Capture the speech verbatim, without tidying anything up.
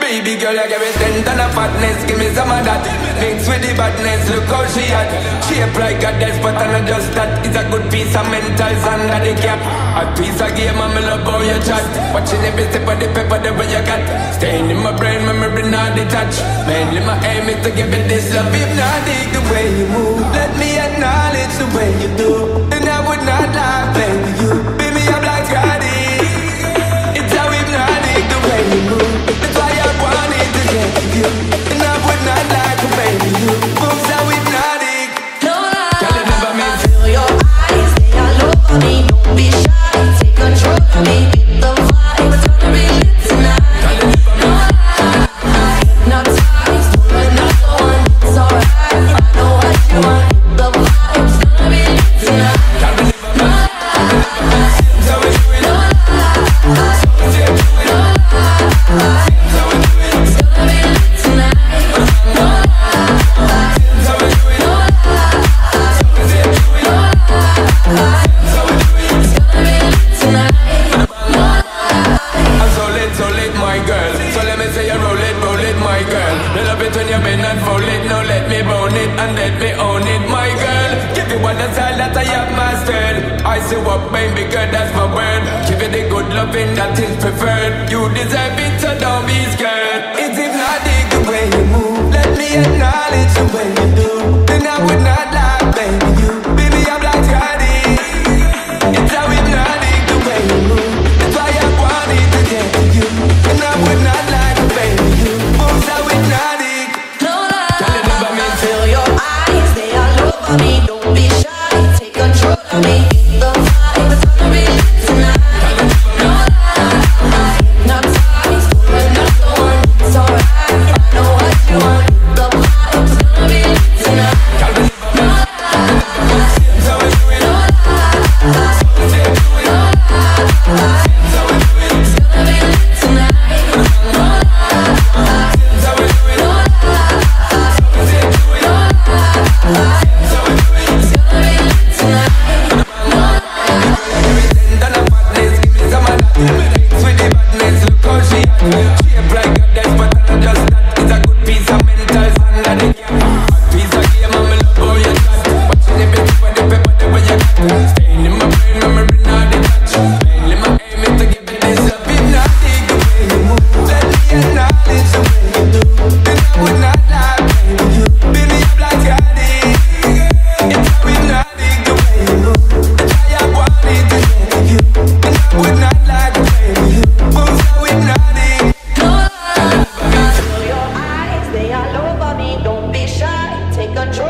Baby girl, you give me ten ton of fatness, give me some of that. Mix with the badness, look how she at. Shape like a death, but I'm not just that. It's a good piece of mental sand under the cap. A piece of game, I'm in love how you chat. Watching every step of the paper, the way you got. Staying in my brain, memory not detached. Mainly my aim is to give it this love. If not, dig the way you move. Let me acknowledge the way you do. And I would not lie, baby, you. Baby, I'm like Scotty. It's how hypnotic the way you move. That's why I wanted to get to you. And I would not lie to baby, you. Moves how hypnotic. No lie. Tell it never mean. Feel your eyes, they all over me. Don't be shy, take control of me. Get the vibe, it's gonna be lit tonight. Tell it never mean. No lie. Hypnotize, pull another one. It's alright, I know what you want. The vibe, it's gonna be lit tonight. Tell it never mean. No lie. So we do it. No lie. So we do it. No lie. So we do it. It's gonna be lit tonight. No lie. So we do it. No lie. So we do it. No lie. So we do it. It's gonna be lit tonight. No lie. I'm so lit, so lit, my girl. So let me say you roll it, roll it, my girl. Me love it when you bend and fold it. Now let me bone it and let me own it, my girl. Give you one the style that I have mastered. I say what, baby girl, that's my word. Give you the good loving that is preferred. You deserve it, so don't be scared. It's hypnotic the way you move. Let me acknowledge the way you do. Then I would not lie, baby, you. Baby, I'm like Scotty. It's how hypnotic the way you move. That's why I wanted to get to you. And I would not lie to baby, you. Moves how hypnotic. No Tell it never lie. mean. Feel your eyes, they all over me. Don't be shy, take control of me. Get the vibe, it's gonna be lit tonight. No lie. Hypnotize, pull another one. It's alright, I know what you want. The vibe, it's gonna be lit tonight. Tell it never No mean. lie. So we do it. No lie. So we do it. No lie. So we do it. It's gonna be lit tonight. No lie. So we do it. No lie. So we do it. No lie. So we do it. It's gonna be lit tonight. No lie. Give me ten ton of fatness, give me some of that. Mix with the badness, look how she at. Shape like a death, but I'm not just that. It's a good piece of mental sand under the cap. A piece of game, I'm in love how you chat. Watching every tip of the paper, the way you got. Staying in my brain, memory not detached. Mainly my aim is to give it this love. Hypnotic the way you move. Let me acknowledge the way you do. Then I would not lie, baby, you. Baby, I'm like Scotty. It's how hypnotic the way you move. That's why I wanted to get to you. And I would not lie to baby, you. Moves how hypnotic. No lie. Feel your eyes, they all over me. Don't be shy, take control